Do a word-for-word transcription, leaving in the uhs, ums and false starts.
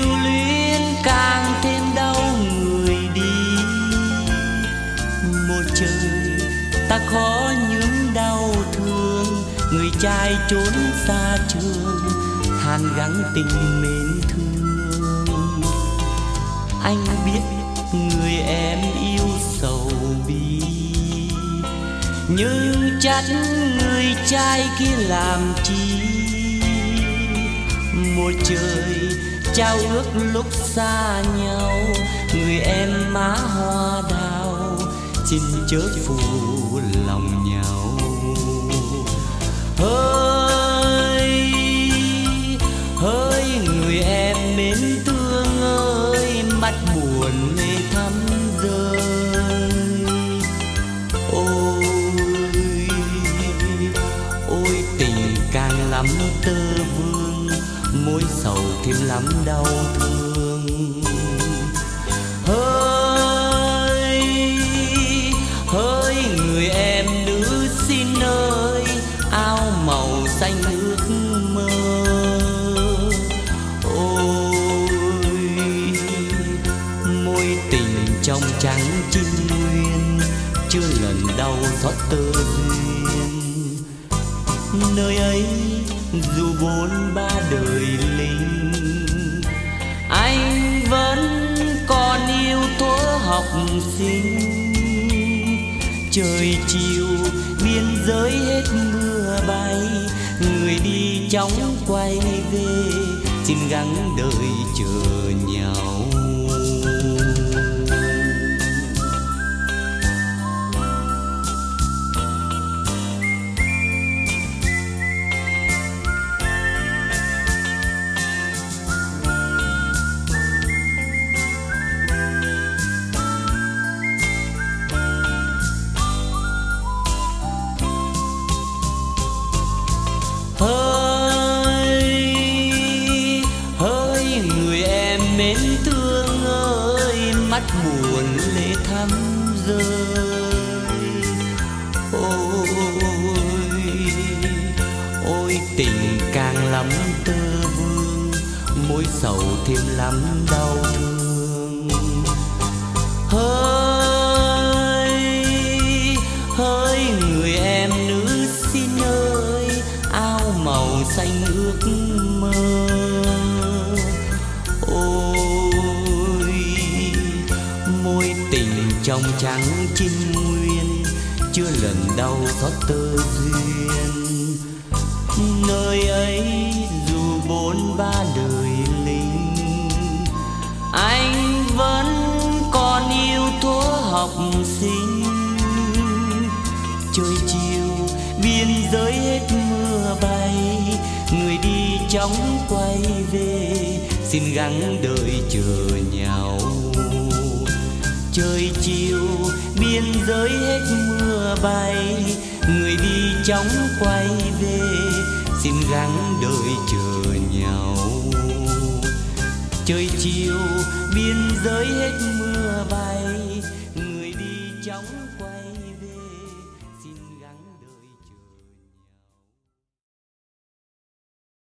lưu luyến càng thêm đau người đi. Một trời ta khó những đau thương, người trai trốn xa trường hàn gắn tình mến thương. Anh biết người em yêu sầu bi, nhưng chắc người trai kia làm chi. Một trời trao ước lúc xa nhau, người em má hoa đào xin chớ phụ lòng nhau. Hỡi hỡi người em mến thương ơi, mắt buồn mê thắm rơi. Ôi ôi tình càng lắm tơ vương, mối sầu thêm lắm đau thương. Hỡi hỡi người em nữ xin ơi, áo màu xanh ước mơ. Ôi môi tình trong trắng chinh nguyên, chưa lần đau xót tơ duyên. Nơi ấy dù bốn ba đời linh, anh vẫn còn yêu thuở học sinh. Trời chiều biên giới hết mưa bay, người đi chóng quay về, xin gắng đợi chờ nhau. Hỡi hỡi người em mến thương ơi, mắt buồn lệ thắm rơi. Ôi ôi tình càng lắm tơ vương, mối sầu thêm lắm đau thương. Hỡi hỡi người em nữ xin ơi, áo màu xanh ước mơ. Ôi môi tình trong trắng chinh nguyên, chưa lần đau xót tơ duyên. Nơi ấy dù bốn ba đời linh, anh vẫn còn yêu thuở học sinh. Trời chiều biên giới hết mưa bay, người đi chóng quay về, xin gắng đợi chờ nhau. Trời chiều biên giới hết mưa bay, người đi chóng quay về, xin gắng đợi chờ nhau. Trời chiều biên giới hết mưa bay, người đi chóng